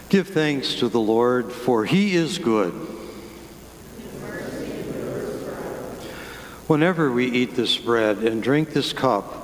Give thanks to the Lord, for he is good. Whenever we eat this bread and drink this cup,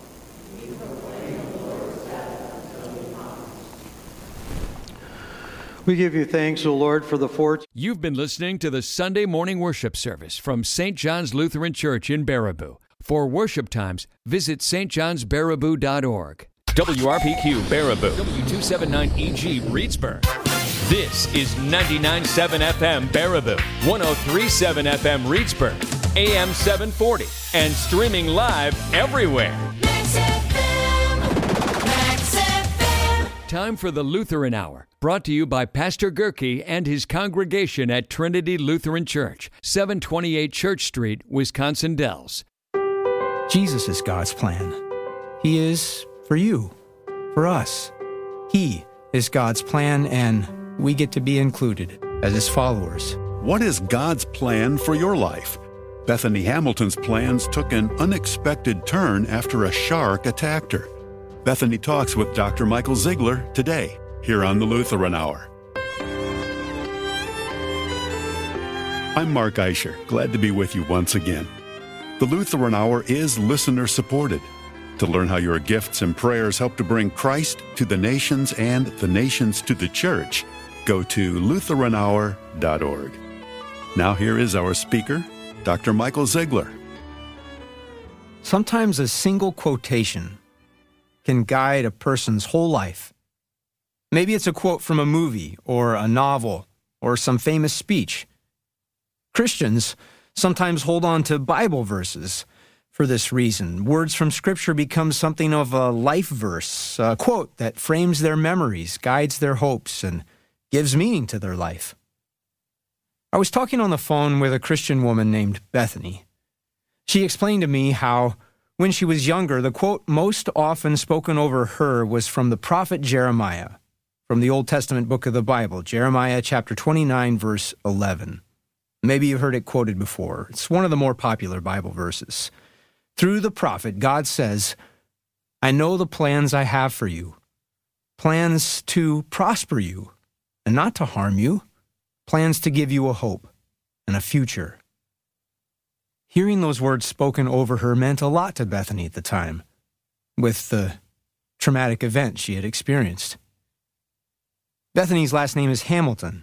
we give you thanks, O Lord, for the fourth. You've been listening to the Sunday morning worship service from St. John's Lutheran Church in Baraboo. For worship times, visit stjohnsbaraboo.org. WRPQ Baraboo, W279EG Reedsburg. This is 99.7 FM Baraboo, 103.7 FM Reedsburg, AM 740, and streaming live everywhere. Max FM. Max FM. Time for the Lutheran Hour, brought to you by Pastor Gerke and his congregation at Trinity Lutheran Church, 728 Church Street, Wisconsin Dells. Jesus is God's plan. He is for you, for us. He is God's plan, and we get to be included as his followers. What is God's plan for your life? Bethany Hamilton's plans took an unexpected turn after a shark attacked her. Bethany talks with Dr. Michael Ziegler today, here on the Lutheran Hour. I'm Mark Eicher, glad to be with you once again. The Lutheran Hour is listener-supported. To learn how your gifts and prayers help to bring Christ to the nations and the nations to the church, go to lutheranhour.org. Now here is our speaker, Dr. Michael Ziegler. Sometimes a single quotation can guide a person's whole life. Maybe it's a quote from a movie or a novel or some famous speech. Christians sometimes hold on to Bible verses for this reason. Words from Scripture become something of a life verse, a quote that frames their memories, guides their hopes, and gives meaning to their life. I was talking on the phone with a Christian woman named Bethany. She explained to me how, when she was younger, the quote most often spoken over her was from the prophet Jeremiah, from the Old Testament book of the Bible, Jeremiah chapter 29, verse 11. Maybe you've heard it quoted before. It's one of the more popular Bible verses. Through the prophet, God says, "I know the plans I have for you, plans to prosper you and not to harm you, plans to give you a hope and a future." Hearing those words spoken over her meant a lot to Bethany at the time, with the traumatic event she had experienced. Bethany's last name is Hamilton.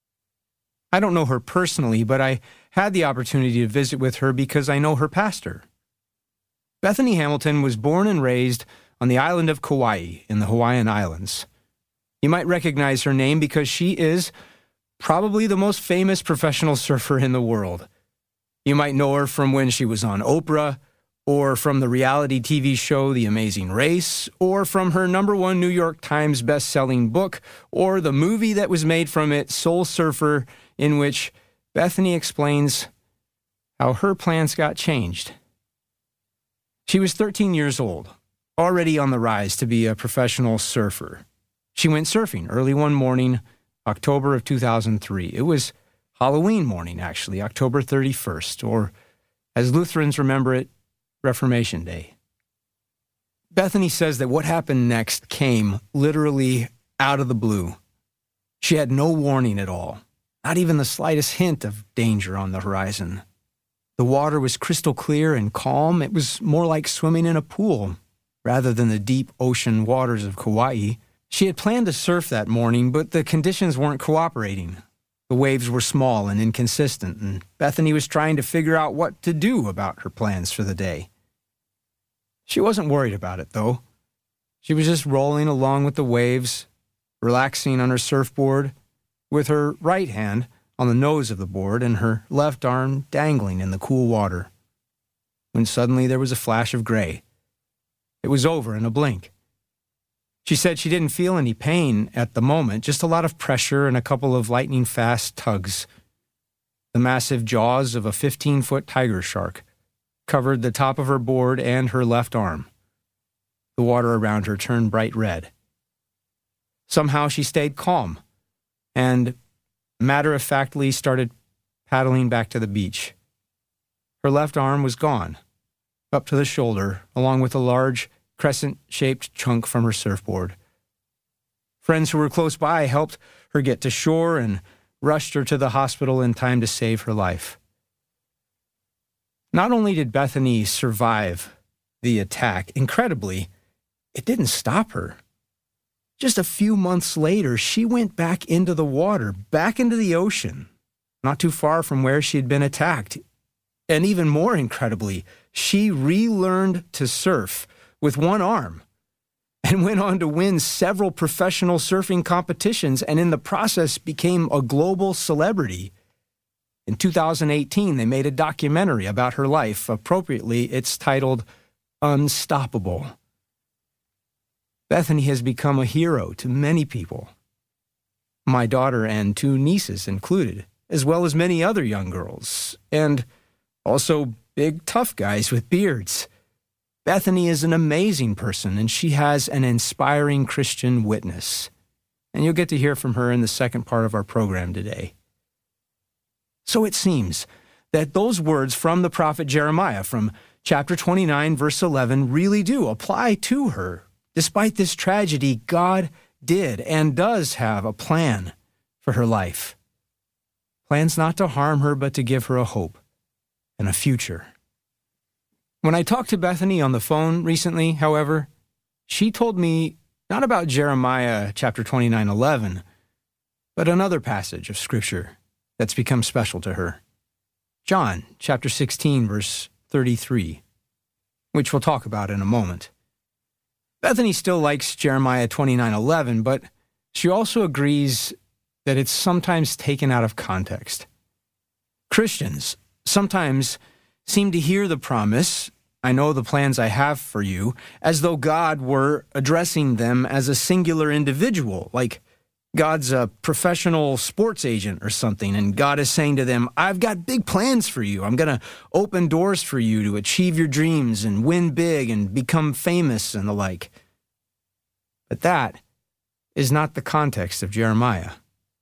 I don't know her personally, but I had the opportunity to visit with her because I know her pastor. Bethany Hamilton was born and raised on the island of Kauai in the Hawaiian Islands. You might recognize her name because she is probably the most famous professional surfer in the world. You might know her from when she was on Oprah, or from the reality TV show The Amazing Race, or from her #1 New York Times best-selling book, or the movie that was made from it, Soul Surfer, in which Bethany explains how her plans got changed. She was 13 years old, already on the rise to be a professional surfer. She went surfing early one morning, October of 2003. It was Halloween morning, actually, October 31st, or as Lutherans remember it, Reformation Day. Bethany says that what happened next came literally out of the blue. She had no warning at all, not even the slightest hint of danger on the horizon. The water was crystal clear and calm. It was more like swimming in a pool rather than the deep ocean waters of Kauai. She had planned to surf that morning, but the conditions weren't cooperating. The waves were small and inconsistent, and Bethany was trying to figure out what to do about her plans for the day. She wasn't worried about it, though. She was just rolling along with the waves, relaxing on her surfboard, with her right hand on the nose of the board and her left arm dangling in the cool water, when suddenly there was a flash of gray. It was over in a blink. She said she didn't feel any pain at the moment, just a lot of pressure and a couple of lightning-fast tugs. The massive jaws of a 15-foot tiger shark covered the top of her board and her left arm. The water around her turned bright red. Somehow she stayed calm and matter-of-factly started paddling back to the beach. Her left arm was gone, up to the shoulder, along with a large crescent-shaped chunk from her surfboard. Friends who were close by helped her get to shore and rushed her to the hospital in time to save her life. Not only did Bethany survive the attack, incredibly, it didn't stop her. Just a few months later, she went back into the water, back into the ocean, not too far from where she had been attacked. And even more incredibly, she relearned to surf with one arm and went on to win several professional surfing competitions, and in the process became a global celebrity. In 2018, they made a documentary about her life. Appropriately, it's titled Unstoppable. Bethany has become a hero to many people, my daughter and 2 nieces included, as well as many other young girls, and also big tough guys with beards. Bethany is an amazing person, and she has an inspiring Christian witness. And you'll get to hear from her in the second part of our program today. So it seems that those words from the prophet Jeremiah from chapter 29, verse 11, really do apply to her. Despite this tragedy, God did and does have a plan for her life. Plans not to harm her, but to give her a hope and a future. When I talked to Bethany on the phone recently, however, she told me not about Jeremiah chapter 29:11, but another passage of Scripture that's become special to her. John chapter 16, verse 33, which we'll talk about in a moment. Bethany still likes Jeremiah 29:11, but she also agrees that it's sometimes taken out of context. Christians sometimes seem to hear the promise, "I know the plans I have for you," as though God were addressing them as a singular individual, like God's a professional sports agent or something, and God is saying to them, "I've got big plans for you. I'm going to open doors for you to achieve your dreams and win big and become famous," and the like. But that is not the context of Jeremiah.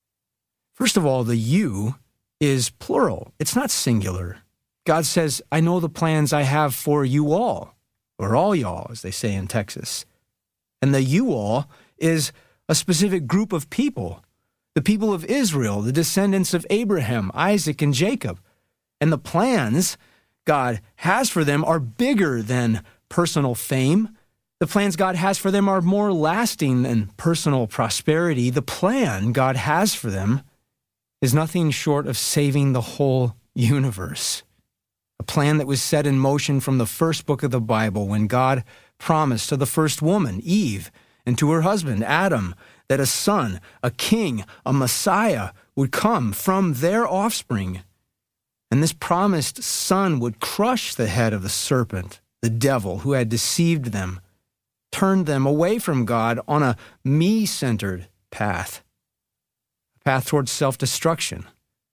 First of all, the "you" is plural. It's not singular. God says, "I know the plans I have for you all," or all y'all, as they say in Texas. And the "you all" is a specific group of people, the people of Israel, the descendants of Abraham, Isaac, and Jacob. And the plans God has for them are bigger than personal fame. The plans God has for them are more lasting than personal prosperity. The plan God has for them is nothing short of saving the whole universe. A plan that was set in motion from the first book of the Bible when God promised to the first woman, Eve, and to her husband, Adam, that a son, a king, a Messiah would come from their offspring. And this promised son would crush the head of the serpent, the devil, who had deceived them, turned them away from God on a me-centered path towards self-destruction.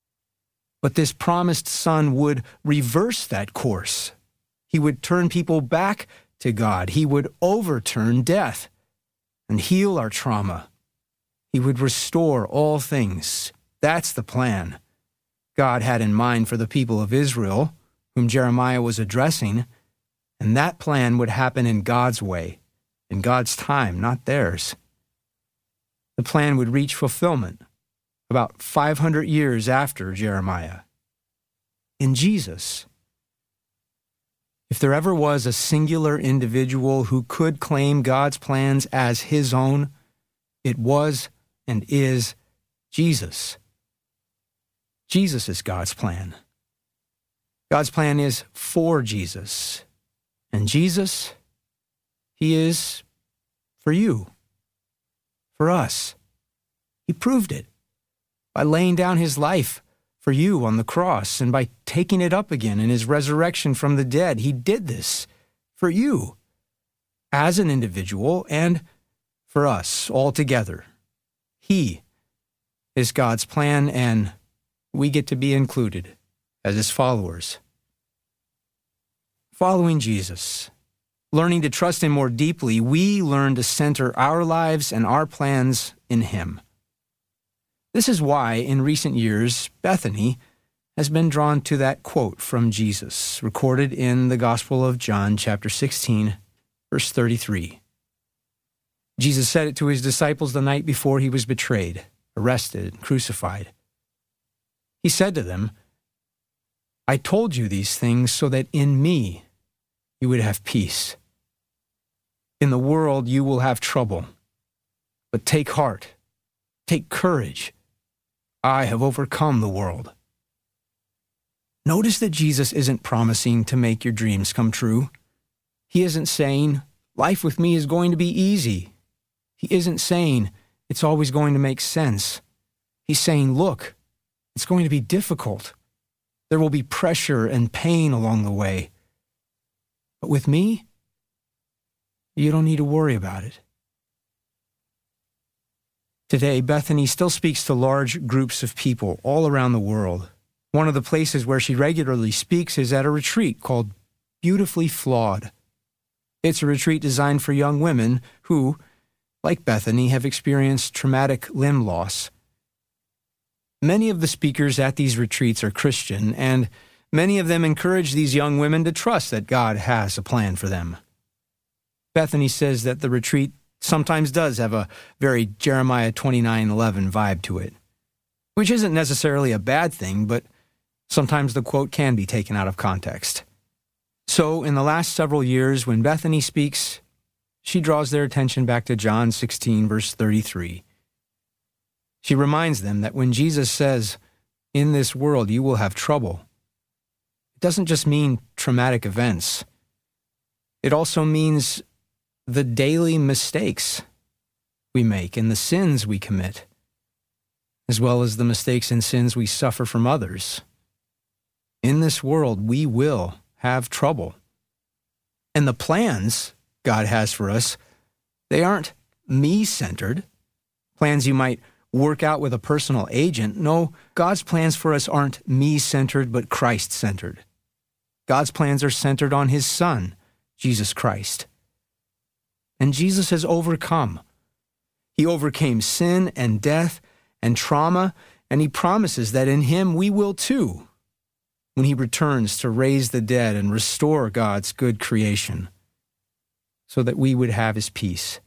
But this promised son would reverse that course. He would turn people back to God. He would overturn death and heal our trauma. He would restore all things. That's the plan God had in mind for the people of Israel, whom Jeremiah was addressing, and that plan would happen in God's way, in God's time, not theirs. The plan would reach fulfillment about 500 years after Jeremiah, in Jesus. If there ever was a singular individual who could claim God's plans as his own, it was and is Jesus. Jesus is God's plan. God's plan is for Jesus. And Jesus, he is for you, for us. He proved it by laying down his life for you on the cross and by taking it up again in his resurrection from the dead. He did this for you as an individual and for us all together. He is God's plan, and we get to be included as his followers. Following Jesus, learning to trust him more deeply, we learn to center our lives and our plans in him. This is why, in recent years, Bethany has been drawn to that quote from Jesus, recorded in the Gospel of John, chapter 16, verse 33. Jesus said it to his disciples the night before he was betrayed, arrested, and crucified. He said to them, "I told you these things so that in me you would have peace. In the world you will have trouble, but take heart, take courage. I have overcome the world." Notice that Jesus isn't promising to make your dreams come true. He isn't saying, "Life with me is going to be easy." He isn't saying, "It's always going to make sense." He's saying, "Look, it's going to be difficult. There will be pressure and pain along the way. But with me, you don't need to worry about it." Today, Bethany still speaks to large groups of people all around the world. One of the places where she regularly speaks is at a retreat called Beautifully Flawed. It's a retreat designed for young women who, like Bethany, have experienced traumatic limb loss. Many of the speakers at these retreats are Christian, and many of them encourage these young women to trust that God has a plan for them. Bethany says that the retreat sometimes does have a very Jeremiah 29:11 vibe to it, which isn't necessarily a bad thing, but sometimes the quote can be taken out of context. So, in the last several years, when Bethany speaks, she draws their attention back to John 16, verse 33. She reminds them that when Jesus says, "In this world you will have trouble," it doesn't just mean traumatic events. It also means the daily mistakes we make and the sins we commit, as well as the mistakes and sins we suffer from others. In this world, we will have trouble. And the plans God has for us, they aren't me-centered, plans you might work out with a personal agent. No, God's plans for us aren't me-centered, but Christ-centered. God's plans are centered on His Son, Jesus Christ. And Jesus has overcome. He overcame sin and death and trauma, and He promises that in Him we will too, when He returns to raise the dead and restore God's good creation, so that we would have His peace.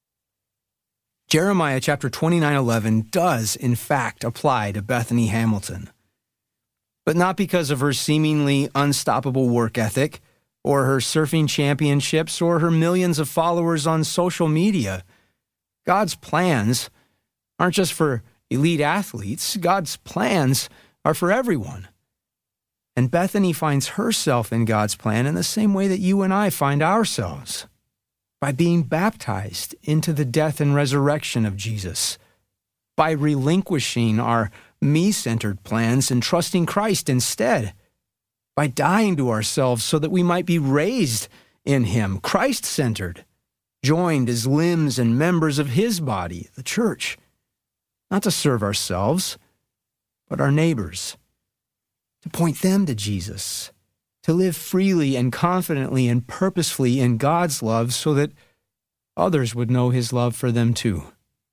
Jeremiah chapter 29:11 does, in fact, apply to Bethany Hamilton, but not because of her seemingly unstoppable work ethic, or her surfing championships, or her millions of followers on social media. God's plans aren't just for elite athletes. God's plans are for everyone. And Bethany finds herself in God's plan in the same way that you and I find ourselves, by being baptized into the death and resurrection of Jesus, by relinquishing our me-centered plans and trusting Christ instead, by dying to ourselves so that we might be raised in Him, Christ-centered, joined as limbs and members of His body, the church, not to serve ourselves, but our neighbors, to point them to Jesus, to live freely and confidently and purposefully in God's love so that others would know His love for them too.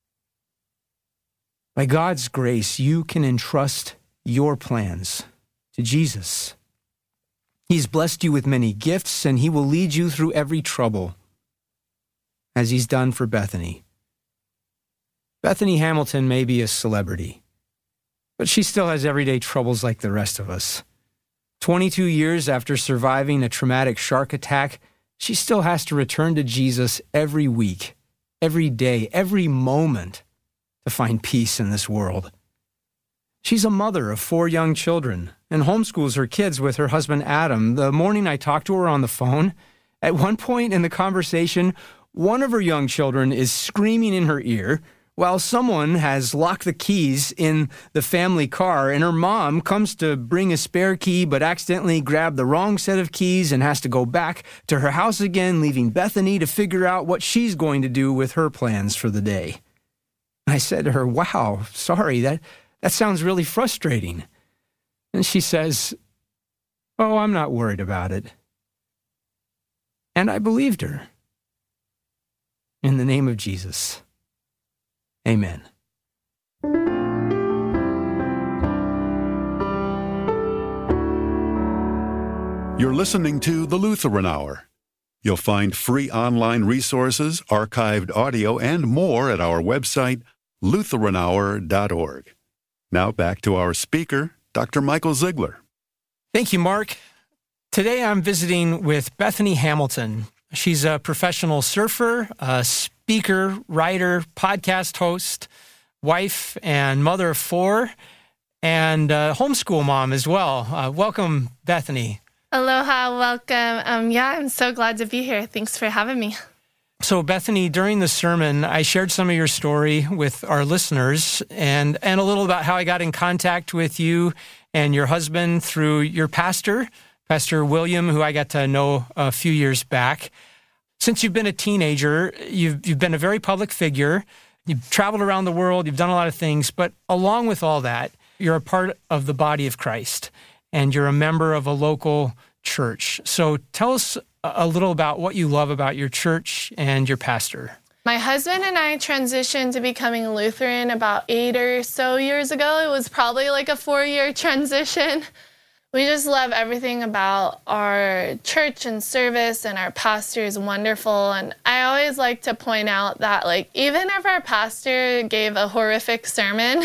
By God's grace, you can entrust your plans to Jesus. He's blessed you with many gifts, and He will lead you through every trouble, as He's done for Bethany. Bethany Hamilton may be a celebrity, but she still has everyday troubles like the rest of us. 22 years after surviving a traumatic shark attack, she still has to return to Jesus every week, every day, every moment to find peace in this world. She's a mother of 4 young children and homeschools her kids with her husband Adam. The morning I talked to her on the phone, at one point in the conversation, one of her young children is screaming in her ear while someone has locked the keys in the family car, and her mom comes to bring a spare key but accidentally grabbed the wrong set of keys and has to go back to her house again, leaving Bethany to figure out what she's going to do with her plans for the day. I said to her, "Wow, sorry, that sounds really frustrating." And she says, "Oh, I'm not worried about it." And I believed her. In the name of Jesus, amen. You're listening to The Lutheran Hour. You'll find free online resources, archived audio, and more at our website, lutheranhour.org. Now back to our speaker, Dr. Michael Ziegler. Thank you, Mark. Today I'm visiting with Bethany Hamilton. She's a professional surfer, a speaker, writer, podcast host, wife and mother of 4, and homeschool mom as well. Welcome, Bethany. Aloha, welcome. I'm so glad to be here. Thanks for having me. So, Bethany, during the sermon, I shared some of your story with our listeners and a little about how I got in contact with you and your husband through your pastor, Pastor William, who I got to know a few years back. Since you've been a teenager, you've been a very public figure. You've traveled around the world. You've done a lot of things. But along with all that, you're a part of the body of Christ, and you're a member of a local church. So tell us a little about what you love about your church and your pastor. My husband and I transitioned to becoming a Lutheran about 8 or so years ago. It was probably like a 4-year transition. We just love everything about our church and service, and our pastor is wonderful. And I always like to point out that, even if our pastor gave a horrific sermon,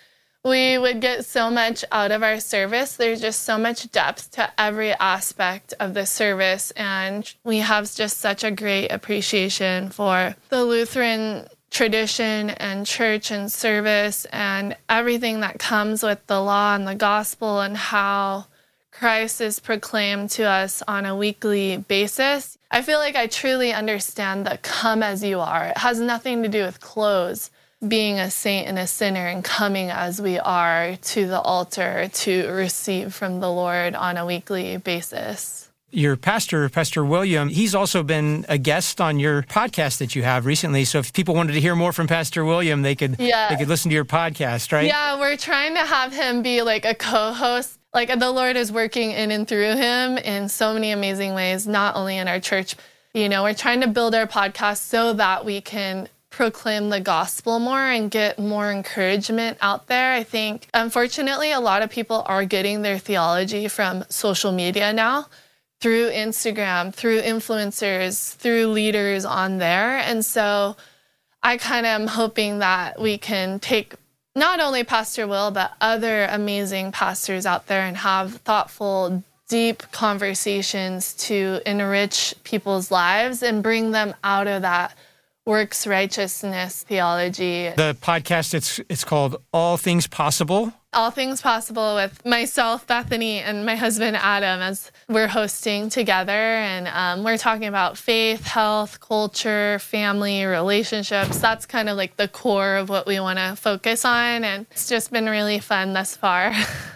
we would get so much out of our service. There's just so much depth to every aspect of the service, and we have just such a great appreciation for the Lutheran tradition and church and service and everything that comes with the law and the gospel and how Christ is proclaimed to us on a weekly basis. I feel like I truly understand the come as you are. It has nothing to do with clothes. Being a saint and a sinner and coming as we are to the altar to receive from the Lord on a weekly basis. Your pastor, Pastor William, he's also been a guest on your podcast that you have recently. So if people wanted to hear more from Pastor William, they could listen to your podcast, right? Yeah, we're trying to have him be like a co-host. The Lord is working in and through him in so many amazing ways, not only in our church. We're trying to build our podcast so that we can proclaim the gospel more and get more encouragement out there. I think, unfortunately, a lot of people are getting their theology from social media now, through Instagram, through influencers, through leaders on there. And so I kind of am hoping that we can take not only Pastor Will, but other amazing pastors out there and have thoughtful, deep conversations to enrich people's lives and bring them out of that works righteousness theology. The podcast, it's called All Things Possible. All Things Possible with myself, Bethany, and my husband, Adam, as we're hosting together. And we're talking about faith, health, culture, family, relationships. That's kind of like the core of what we want to focus on. And it's just been really fun thus far.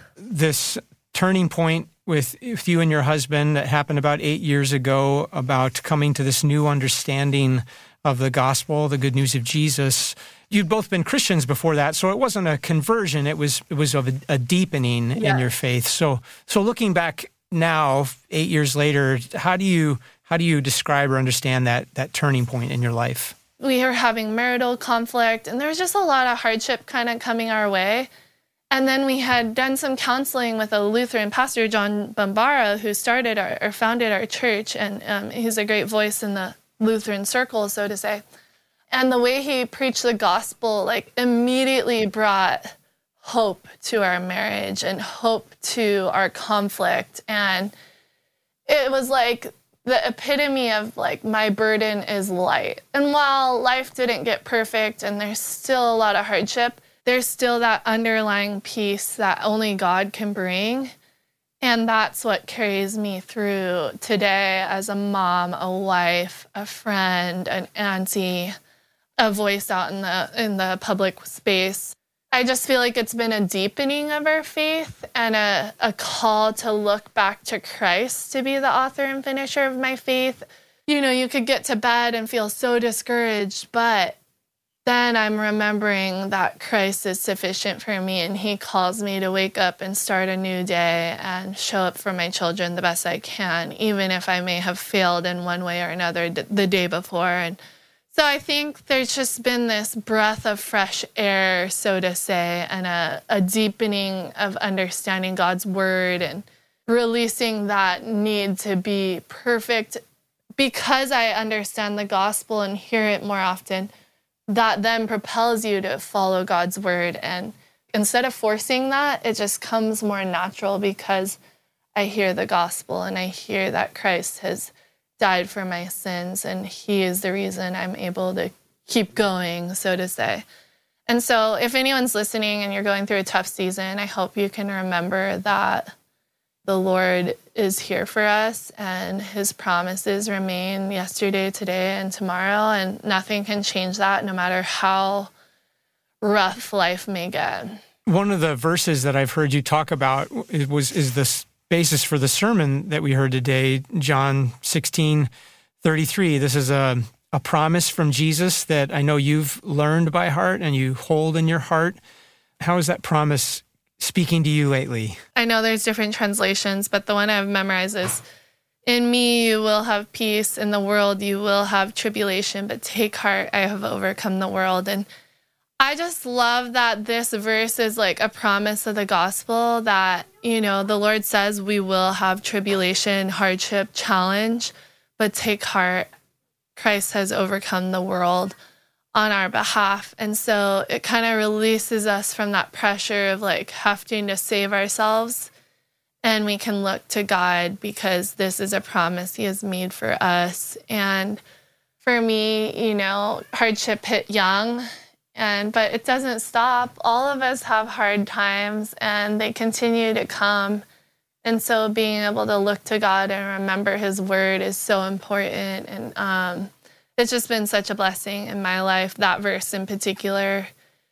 This turning point with you and your husband that happened about 8 years ago, about coming to this new understanding of the gospel, the good news of Jesus. You'd both been Christians before that, so it wasn't a conversion. It was of a deepening in your faith. So looking back now, 8 years later, how do you describe or understand that turning point in your life? We were having marital conflict, and there was just a lot of hardship kind of coming our way. And then we had done some counseling with a Lutheran pastor, John Bambara, who founded our church, and he's a great voice in the Lutheran circle, so to say. And the way he preached the gospel, immediately brought hope to our marriage and hope to our conflict. And it was like the epitome of my burden is light. And while life didn't get perfect and there's still a lot of hardship, there's still that underlying peace that only God can bring. And that's what carries me through today as a mom, a wife, a friend, an auntie, a voice out in the public space. I just feel like it's been a deepening of our faith and a call to look back to Christ to be the author and finisher of my faith. You could get to bed and feel so discouraged, but then I'm remembering that Christ is sufficient for me, and he calls me to wake up and start a new day and show up for my children the best I can, even if I may have failed in one way or another the day before. And so I think there's just been this breath of fresh air, so to say, and a deepening of understanding God's word and releasing that need to be perfect because I understand the gospel and hear it more often, that then propels you to follow God's word. And instead of forcing that, it just comes more natural because I hear the gospel and I hear that Christ has died for my sins and he is the reason I'm able to keep going, so to say. And so if anyone's listening and you're going through a tough season, I hope you can remember that the Lord is here for us and his promises remain yesterday, today, and tomorrow, and nothing can change that no matter how rough life may get. One of the verses that I've heard you talk about is the basis for the sermon that we heard today, John 16:33. This is a promise from Jesus that I know you've learned by heart and you hold in your heart. How is that promise speaking to you lately? I know there's different translations, but the one I've memorized is, in me you will have peace, in the world you will have tribulation, but take heart, I have overcome the world. And I just love that this verse is like a promise of the gospel that, the Lord says we will have tribulation, hardship, challenge, but take heart, Christ has overcome the world on our behalf. And so it kind of releases us from that pressure of like having to save ourselves. And we can look to God because this is a promise he has made for us. And for me, hardship hit young, but it doesn't stop. All of us have hard times and they continue to come. And so being able to look to God and remember his word is so important. And it's just been such a blessing in my life, that verse in particular.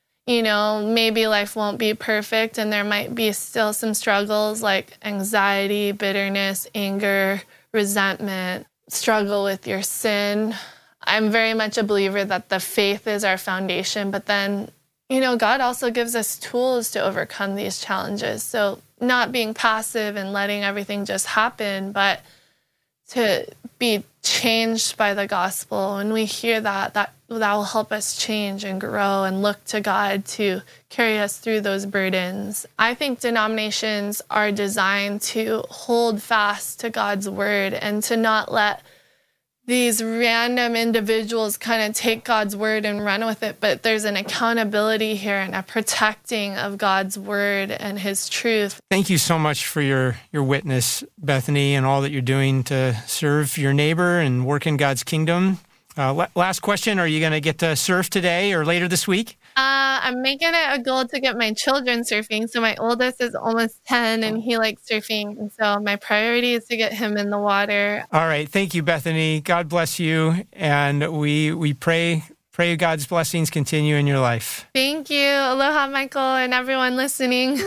Maybe life won't be perfect and there might be still some struggles like anxiety, bitterness, anger, resentment, struggle with your sin. I'm very much a believer that the faith is our foundation, but then, God also gives us tools to overcome these challenges. So not being passive and letting everything just happen, but to be changed by the gospel. When we hear that will help us change and grow and look to God to carry us through those burdens. I think denominations are designed to hold fast to God's word and to not let these random individuals kind of take God's word and run with it, but there's an accountability here and a protecting of God's word and his truth. Thank you so much for your witness, Bethany, and all that you're doing to serve your neighbor and work in God's kingdom. Last question, are you going to get to surf today or later this week? I'm making it a goal to get my children surfing. So my oldest is almost 10 and he likes surfing. And so my priority is to get him in the water. All right. Thank you, Bethany. God bless you. And we pray God's blessings continue in your life. Thank you. Aloha, Michael, and everyone listening.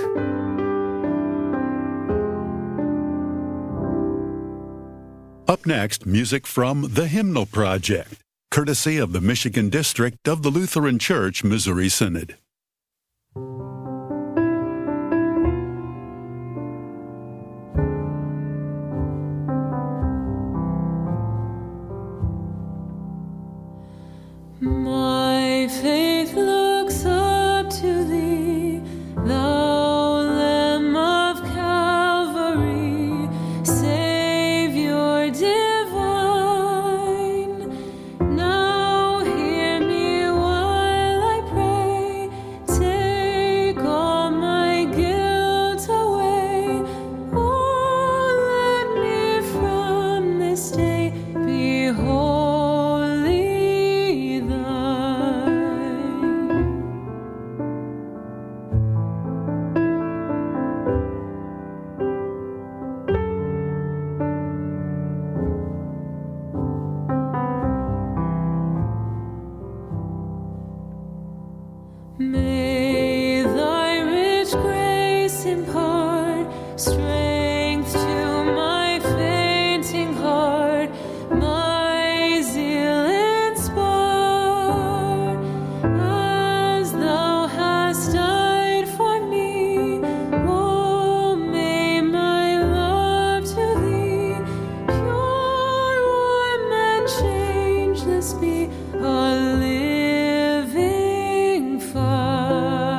Up next, music from The Hymnal Project, courtesy of the Michigan District of the Lutheran Church Missouri Synod. My faith looks up to thee, thou Lamb of Calvary, Savior divine. Now hear me while I pray, take all my guilt away. Oh, let me from this day be wholly thine. May thy rich grace impart strength to my fainting heart, my zeal inspire, as thou hast died for me. Oh, may my love to thee, pure, warm, and changeless be, a living fire.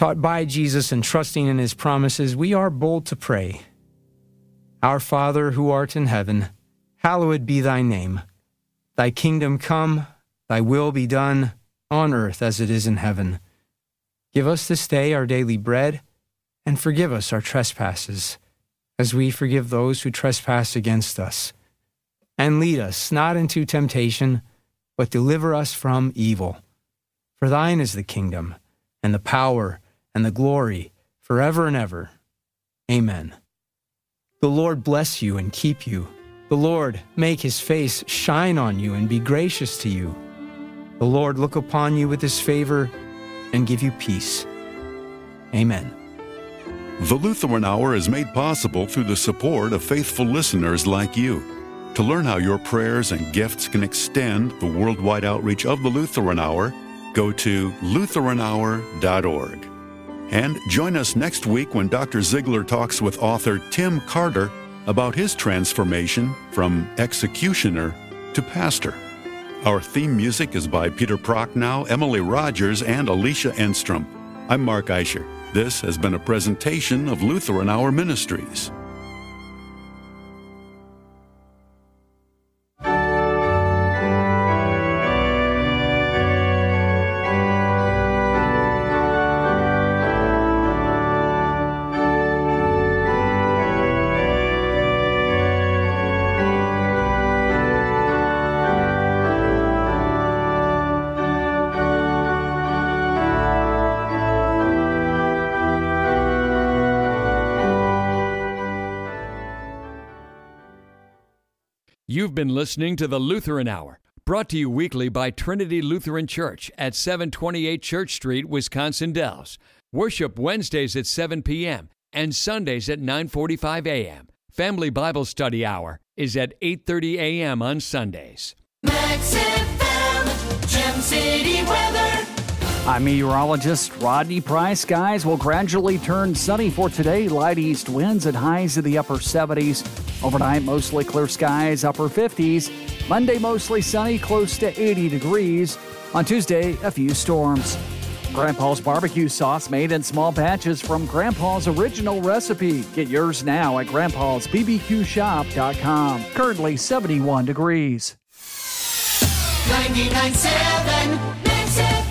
Taught by Jesus and trusting in his promises, we are bold to pray. Our Father who art in heaven, hallowed be thy name. Thy kingdom come, thy will be done, on earth as it is in heaven. Give us this day our daily bread, and forgive us our trespasses, as we forgive those who trespass against us. And lead us not into temptation, but deliver us from evil. For thine is the kingdom, and the power, and the glory, forever and ever. Amen. The Lord bless you and keep you. The Lord make his face shine on you and be gracious to you. The Lord look upon you with his favor and give you peace. Amen. The Lutheran Hour is made possible through the support of faithful listeners like you. To learn how your prayers and gifts can extend the worldwide outreach of the Lutheran Hour, go to LutheranHour.org. And join us next week when Dr. Ziegler talks with author Tim Carter about his transformation from executioner to pastor. Our theme music is by Peter Prochnow, Emily Rogers, and Alicia Enstrom. I'm Mark Eicher. This has been a presentation of Lutheran Hour Ministries. You've been listening to the Lutheran Hour, brought to you weekly by Trinity Lutheran Church at 728 Church Street, Wisconsin Dells. Worship Wednesdays at 7 p.m. and Sundays at 9:45 a.m. Family Bible Study Hour is at 8:30 a.m. on Sundays. Max FM, Gem City weather. I'm meteorologist Rodney Price. Skies will gradually turn sunny for today. Light east winds at highs in the upper 70s. Overnight, mostly clear skies, upper 50s. Monday, mostly sunny, close to 80 degrees. On Tuesday, a few storms. Grandpa's barbecue sauce made in small batches from Grandpa's original recipe. Get yours now at grandpa'sbbqshop.com. Currently 71 degrees. 99.7 Max FM.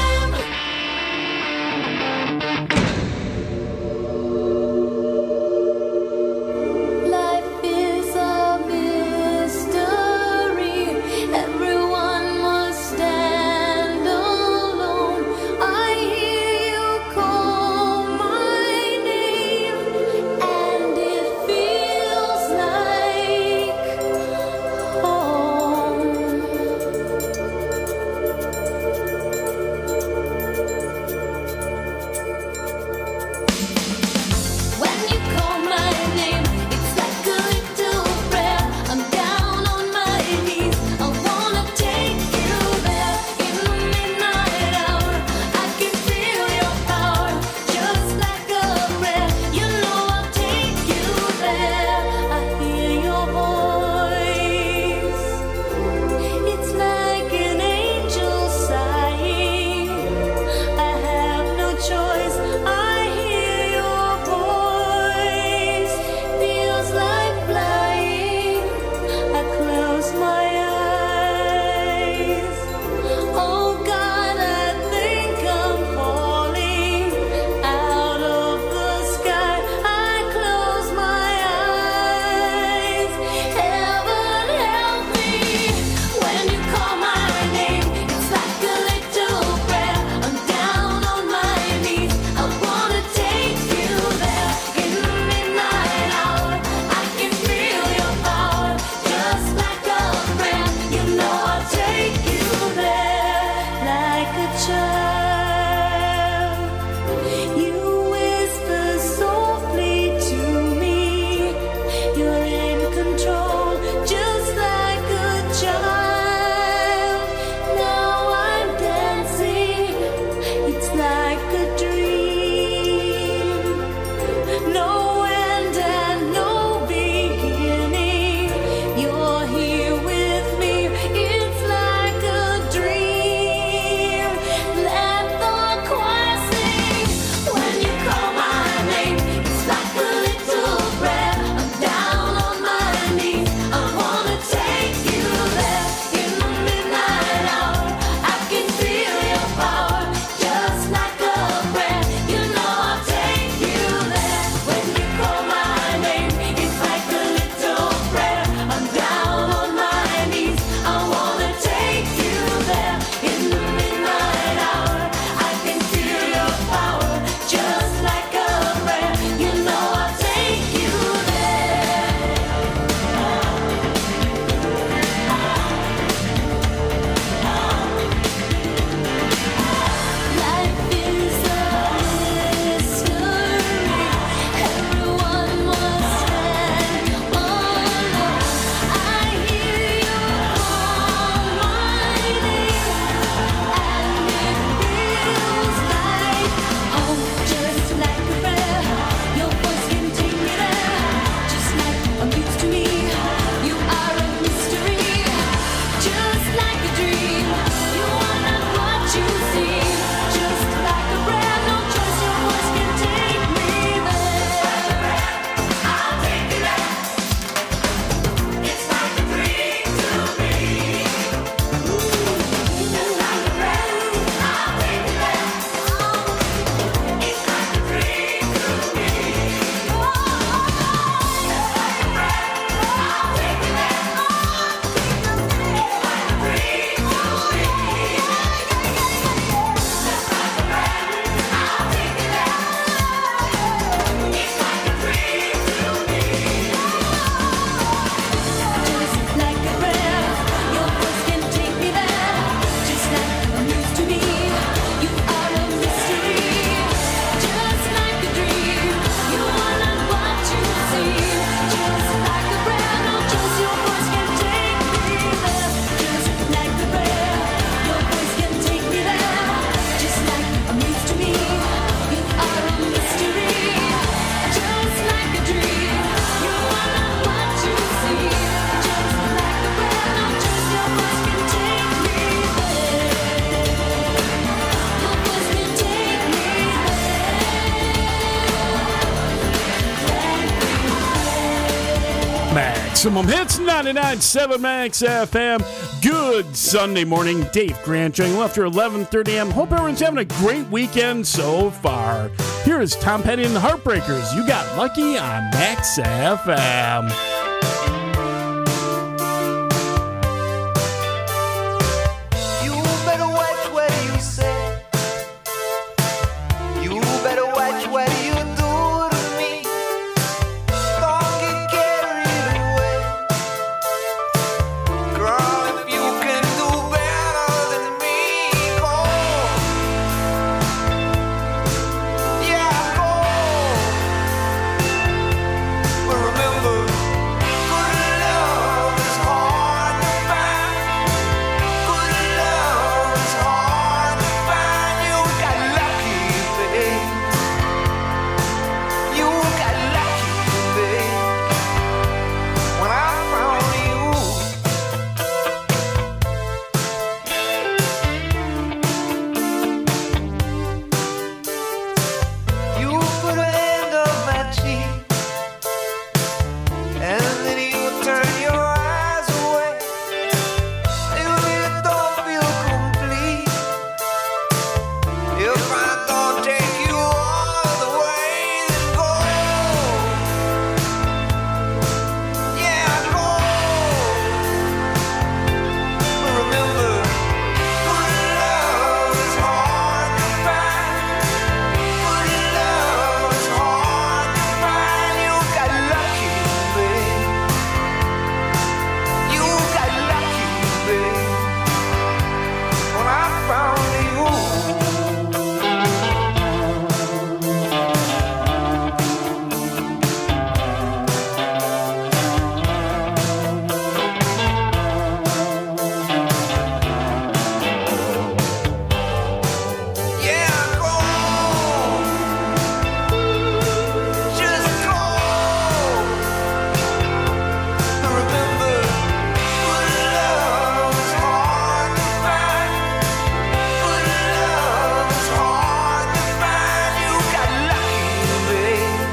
Life is a mystery. Everyone must stand alone. I hear you call my name, and it feels like home. Maximum Hits 99.7 Max FM. Good Sunday morning. Dave Grant joining you after 11:30 a.m. Hope everyone's having a great weekend so far. Here is Tom Petty and the Heartbreakers. You got lucky on Max FM. You better watch what you say. You better watch what you do to me. Don't get carried away. Girl, if you can do better than me, go. Yeah, go. But remember, good love is hard to find. Good love is hard to find. You got lucky, babe. You got lucky, babe. When I found you. You put a hand on my cheek, and then you turn your eyes away. You don't feel complete if I don't take you all the way. Then go, yeah, go. But remember, good love is hard to find. Good love is hard to find. You got lucky, babe. You got lucky, babe. When I found you. Yeah, go. Just go. Remember, good love is hard to find. Good love is hard to find. You got lucky, babe.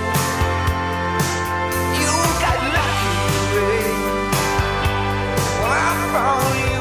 You got lucky, babe. When I found you.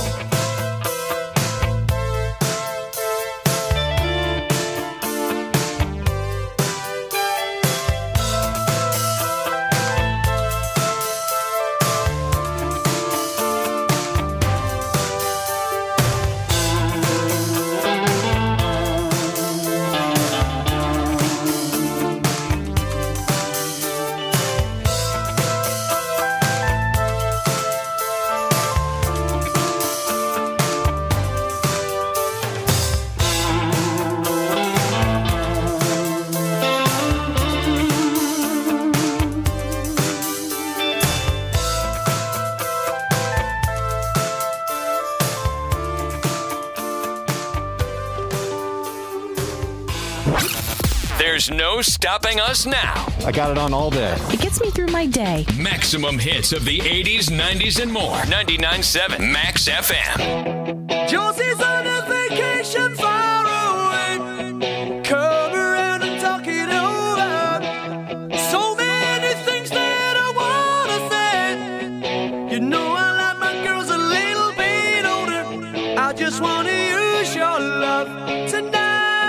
There's no stopping us now. I got it on all day. It gets me through my day. Maximum hits of the 80s, 90s, and more. 99.7 Max FM. Josie's on a vacation far away. Come around and talk it over. So many things that I wanna say. You know I like my girls a little bit older. I just wanna use your love tonight.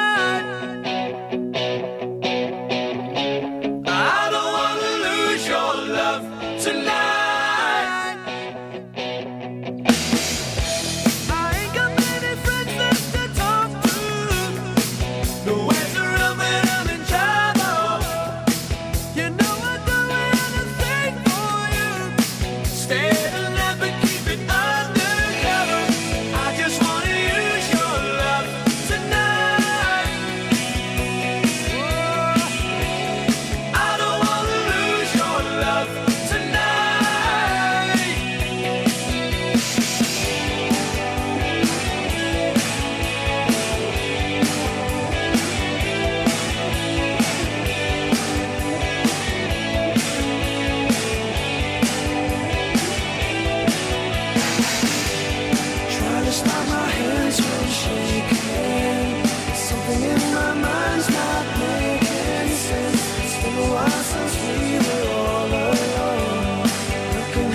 I don't wanna lose your love tonight. I ain't got many friends left to talk to. No one's around when I'm in trouble. You know I'd do anything for you. Stay alive but keep it undercover. I just wanna use your love tonight. I don't wanna lose your love tonight. Trying to stop my hands from shaking. Something in my mind's not making sense. It's been a while since we were all alone. Looking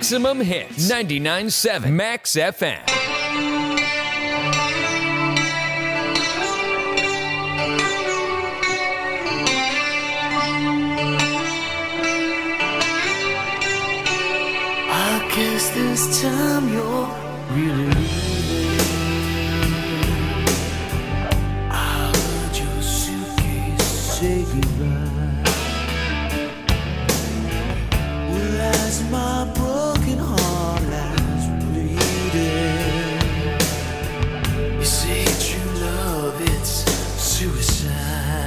Maximum Hits, 99.7 Max FM. I guess this time you're really leaving. I heard your suitcase say goodbye. Well, as my broken heart lies bleeding, you say true love, it's suicide.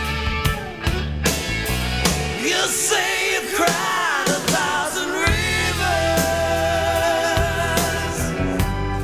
You say you've cried 1,000 rivers.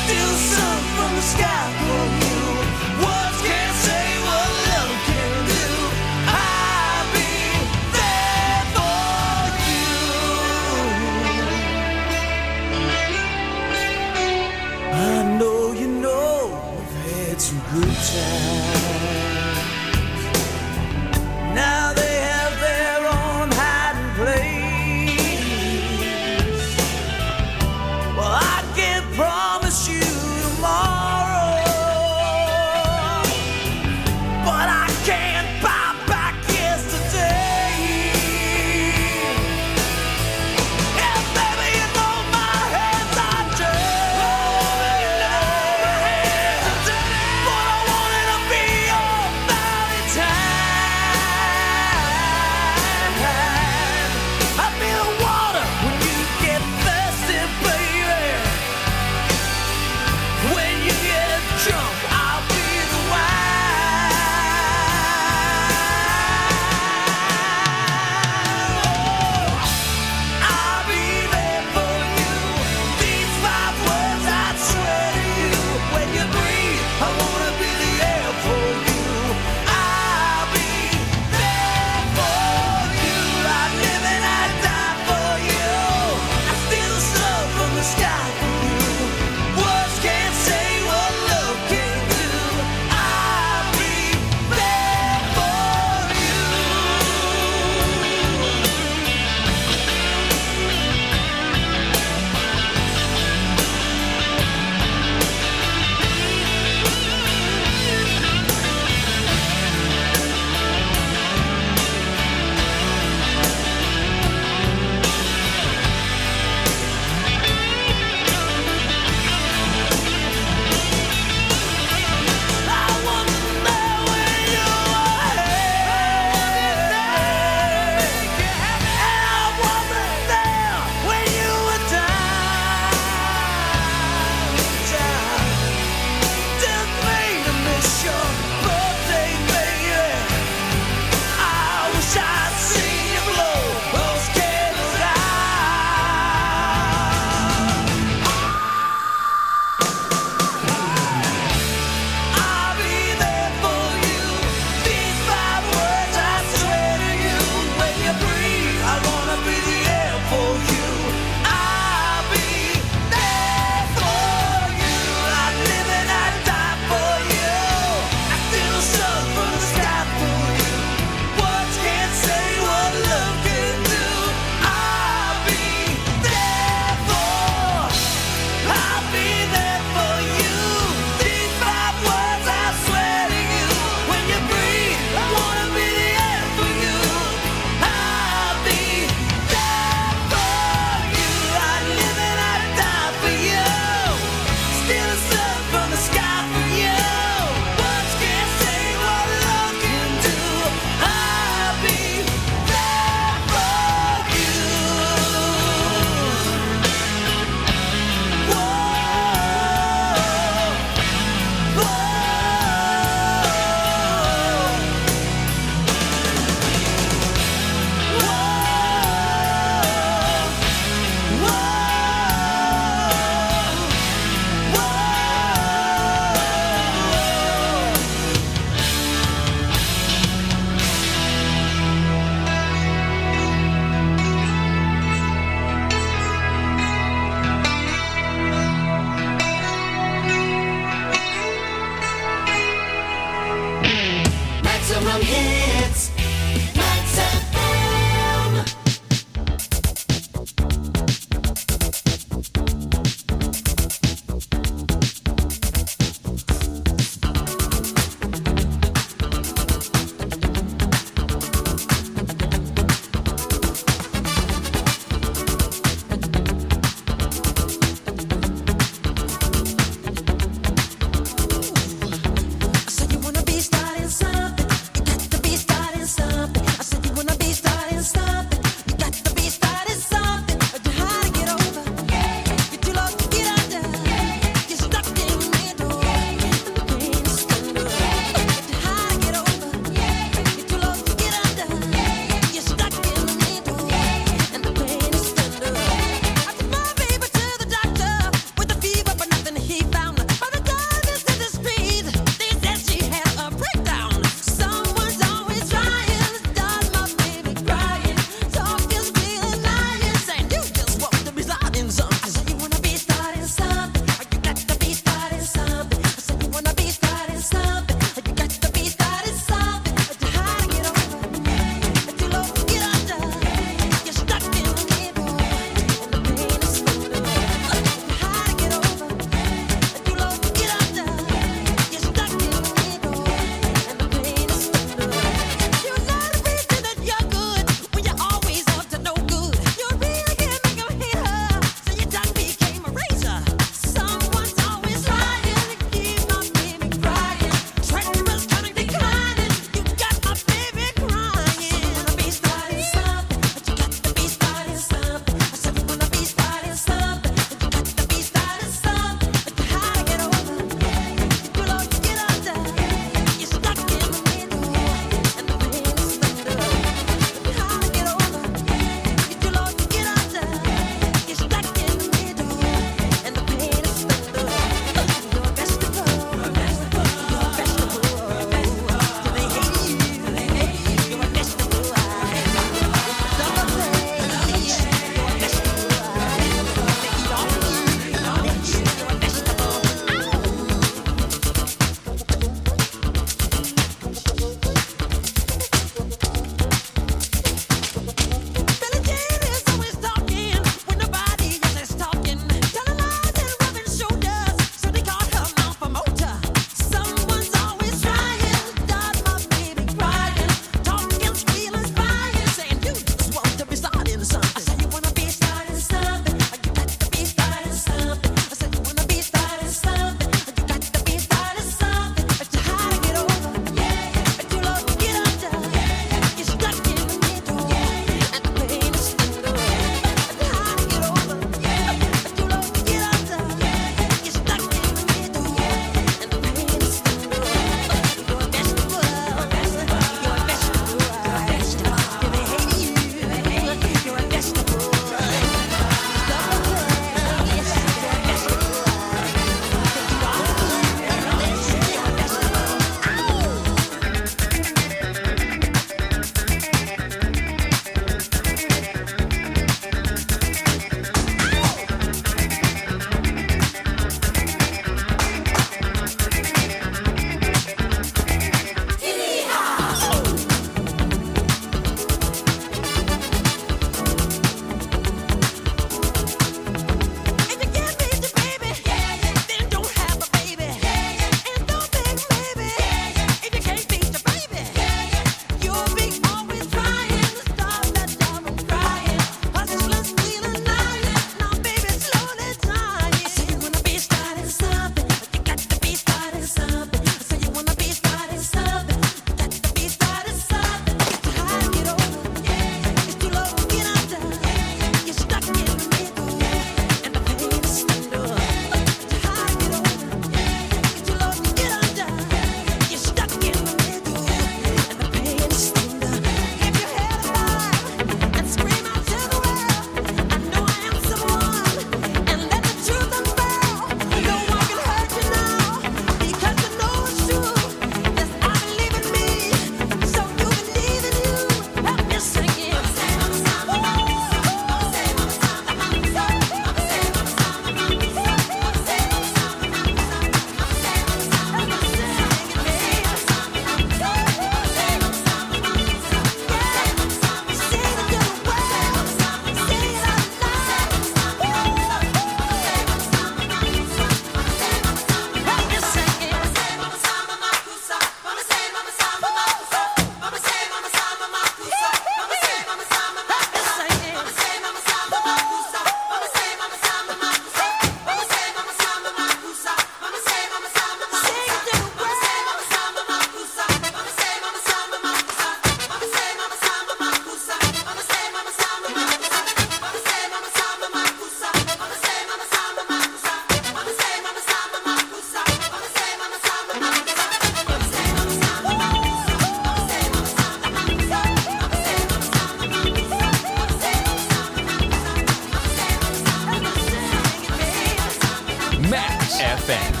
FM.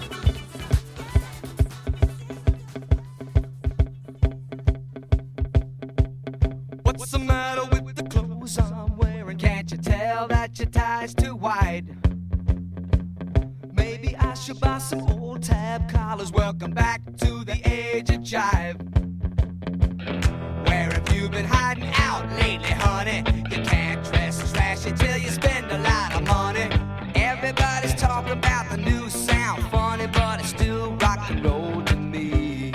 What's the matter with the clothes I'm wearing? Can't you tell that your tie's too wide? Maybe I should buy some old tab collars. Welcome back to the age of jive. Where have you been hiding out lately, honey? You can't dress trashy till you spend a lot of money. Everybody's talking about the new sound, funny, but it's still rock and roll to me.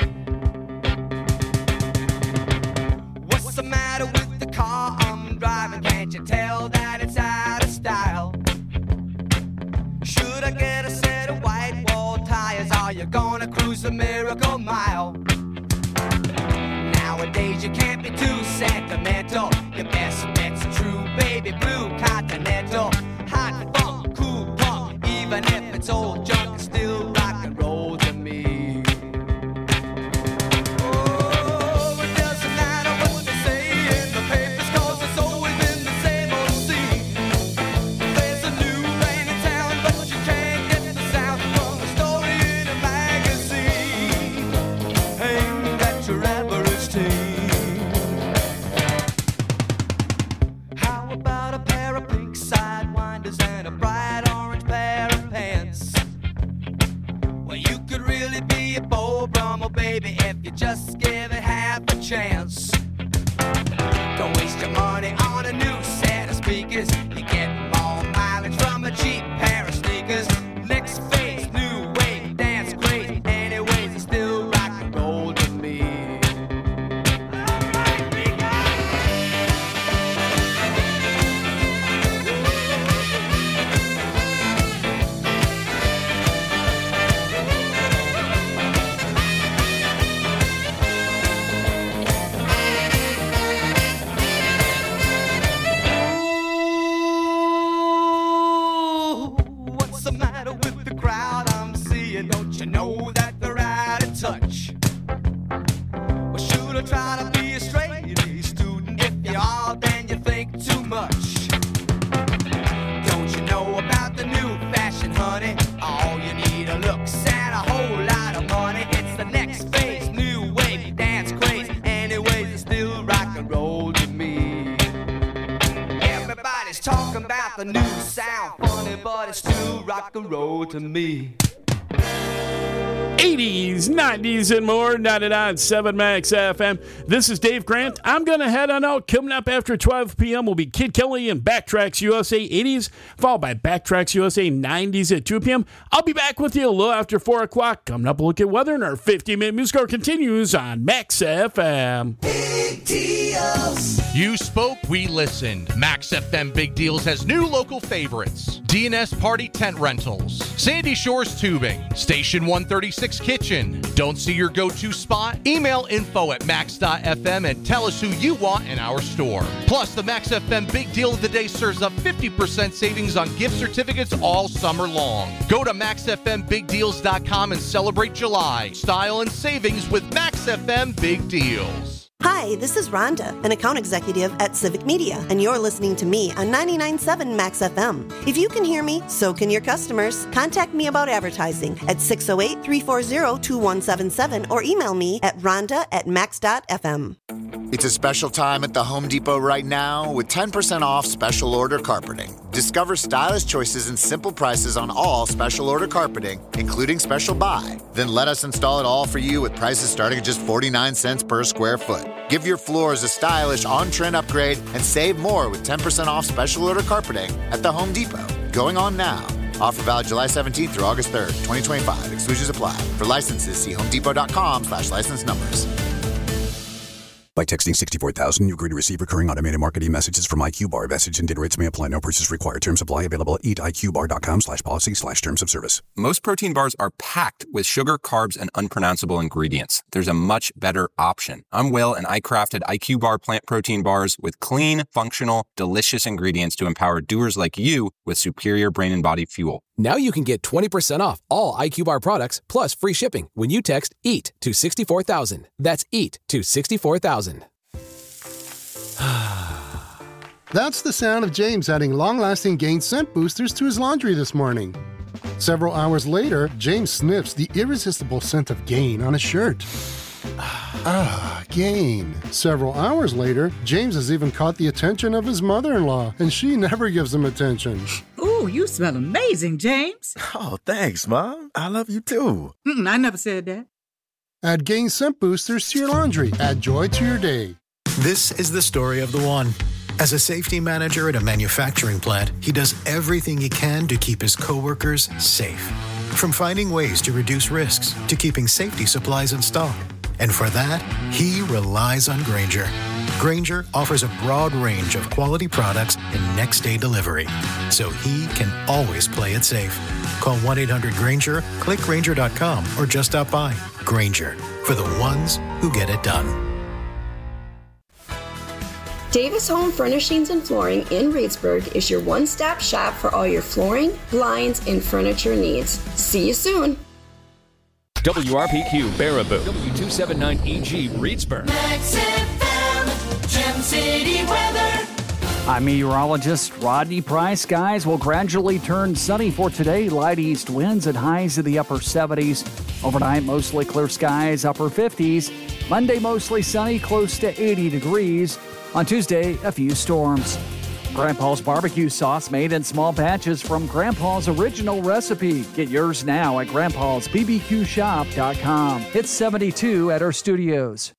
What's the matter with the car I'm driving? Can't you tell that it's out of style? Should I get a set of white wall tires? Are you gonna cruise the Miracle Mile? Nowadays you can't be too sentimental. Your best bet's a true baby blue Continental. Hot funk, cool punk, even if it's old junk, it's still rock and roll to me. Oh, it doesn't matter what they say in the papers, 'cause it's always been the same old scene. There's a new rain in town, but you can't get the sound from a story in a magazine aimed at your average teen. How about a pair of pink sidewinders and a bright orange pair of pants? Well, you could really be a Beau Brummel, baby, if you just give it half a chance. Don't waste your money on a new set of speakers. You get more mileage from a cheap pair of sneakers. Next phase, new wave, dance crazy. Anyways, it's still rock and roll to me. Ooh, what's the matter with the crowd I'm seeing? Don't you know that they're out of touch? Well, should I try to be a straight A student? If you are, then you think too much. Don't you know about the new fashion, honey? All you need are looks and a whole lot of money. It's the next phase, new wave, dance craze. Anyways, it's still rock and roll to me. Everybody's talking about the new sound, funny, but it's still rock and roll to me. 80s, 90s, and more. 99.7 Max FM. This is Dave Grant. I'm going to head on out. Coming up after 12 p.m. will be Kid Kelly and Backtracks USA 80s, followed by Backtracks USA 90s at 2 p.m. I'll be back with you a little after 4 o'clock. Coming up, a look at weather, and our 50-minute music hour continues on Max FM. Big deals. You spoke, we listened. Max FM Big Deals has new local favorites. D&S Party Tent Rentals, Sandy Shores Tubing, Station 136 Kitchen. Don't see your go-to spot? Email info@max.fm and tell us who you want in our store. Plus, the Max FM Big Deal of the Day serves up 50% savings on gift certificates all summer long. Go to maxfmbigdeals.com and celebrate July. Style and savings with Max FM Big Deals. Hi, this is Rhonda, an account executive at Civic Media, and you're listening to me on 99.7 Max FM. If you can hear me, so can your customers. Contact me about advertising at 608-340-2177 or email me at rhonda@max.fm. It's a special time at the Home Depot right now with 10% off special order carpeting. Discover stylish choices and simple prices on all special order carpeting, including special buy. Then let us install it all for you with prices starting at just 49 cents per square foot. Give your floors a stylish on-trend upgrade and save more with 10% off special order carpeting at the Home Depot. Going on now. Offer valid July 17th through August 3rd, 2025. Exclusions apply. For licenses, see homedepot.com/license numbers. By texting 64,000, you agree to receive recurring automated marketing messages from IQ Bar. Message and data rates may apply. No purchase required. Terms apply. Available at eatiqbar.com/policy/terms of service. Most protein bars are packed with sugar, carbs, and unpronounceable ingredients. There's a much better option. I'm Will, and I crafted IQ Bar plant protein bars with clean, functional, delicious ingredients to empower doers like you with superior brain and body fuel. Now you can get 20% off all IQ Bar products plus free shipping when you text EAT to 64,000. That's EAT to 64,000. That's the sound of James adding long-lasting Gain scent boosters to his laundry this morning. Several hours later, James sniffs the irresistible scent of Gain on his shirt. Gain. Several hours later, James has even caught the attention of his mother-in-law, and she never gives him attention. Ooh, you smell amazing, James. Oh, thanks, Mom. I love you too. I never said that. Add Gain Scent Boosters to your laundry. Add joy to your day. This is the story of the one. As a safety manager at a manufacturing plant, he does everything he can to keep his coworkers safe. From finding ways to reduce risks to keeping safety supplies in stock. And for that, he relies on Grainger. Grainger offers a broad range of quality products and next-day delivery, so he can always play it safe. Call 1-800-GRAINGER, click Grainger.com, or just stop by. Grainger, for the ones who get it done. Davis Home Furnishings and Flooring in Reedsburg is your one-stop shop for all your flooring, blinds, and furniture needs. See you soon. WRPQ Baraboo, W279EG Reedsburg. Max FM, Gem City weather. I'm meteorologist Rodney Price. Skies will gradually turn sunny for today. Light east winds at highs in the upper 70s. Overnight, mostly clear skies, upper 50s. Monday, mostly sunny, close to 80 degrees. On Tuesday, a few storms. Grandpa's barbecue sauce made in small batches from Grandpa's original recipe. Get yours now at grandpasbbqshop.com. It's 72 at our studios.